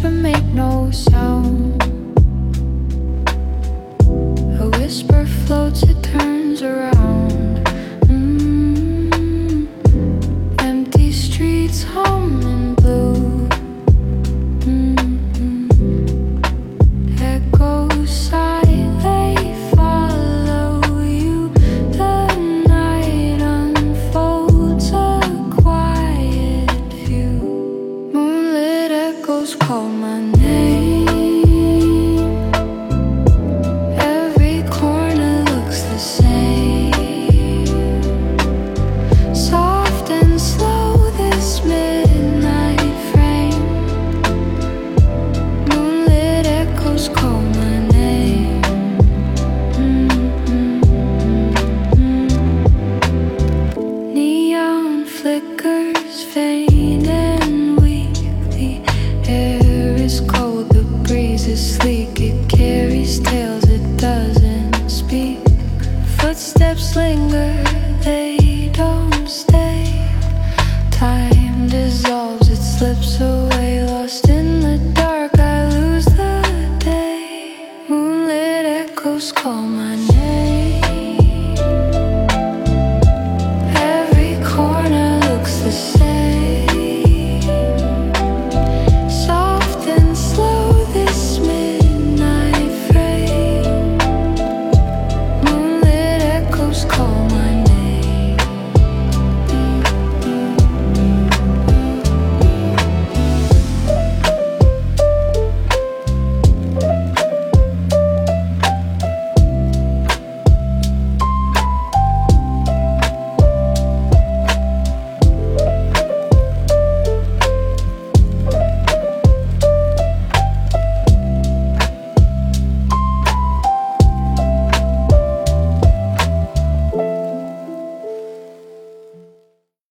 but make no sound. A whisper floats, it turns around. Empty streets hum in blue. Echoes sigh, they follow you. The night unfolds a quiet view. Moonlit echoes call my name. Every corner looks the same. Soft and slow, this midnight frame. Moonlit echoes call my name. Neon flickers faint and weak. The air is cold, the breeze is sleek. It carries tales, it doesn't speak. Footsteps linger, they don't stay. Time dissolves, it slips away. Lost in the dark, I lose the day. Moonlit echoes call my